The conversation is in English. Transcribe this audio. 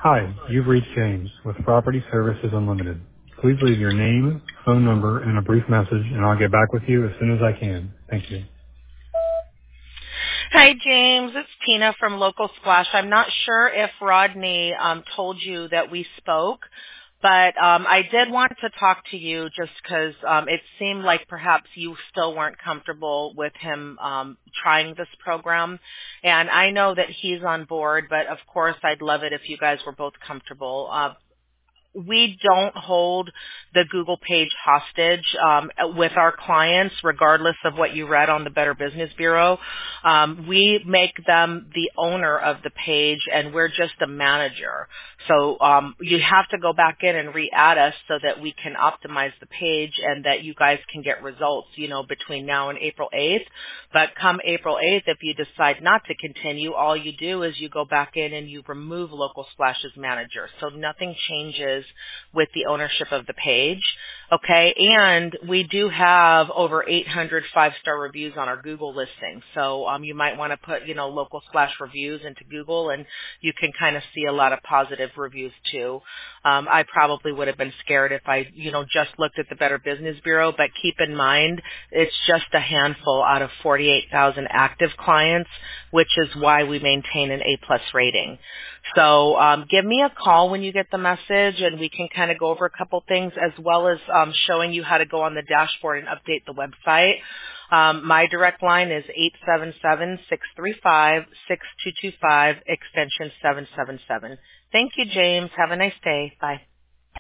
Hi, you've reached James with Property Services Unlimited. Please leave your name, phone number, and a brief message, and I'll get back with you as soon as I can. Thank you. Hi, James. It's Tina from Local Splash. I'm not sure if Rodney told you that we spoke, but I did want to talk to you just because it seemed like perhaps you still weren't comfortable with him trying this program. And I know that he's on board, but of course I'd love it if you guys were both comfortable. We don't hold the Google page hostage with our clients, regardless of what you read on the Better Business Bureau. We make them the owner of the page, and we're just a manager. So you have to go back in and re-add us so that we can optimize the page and that you guys can get results, between now and April 8th. But come April 8th, if you decide not to continue, all you do is you go back in and you remove Local Splash's manager. So nothing changes with the ownership of the page. Okay, and we do have over 800 five-star reviews on our Google listing. So you might want to put, Local Splash reviews into Google, and you can kind of see a lot of positive reviews too. I probably would have been scared if I, just looked at the Better Business Bureau, but keep in mind it's just a handful out of 48,000 active clients, which is why we maintain an A+ rating. So give me a call when you get the message, and we can kind of go over a couple things as well as showing you how to go on the dashboard and update the website. My direct line is 877-635-6225, extension 777. Thank you, James. Have a nice day. Bye.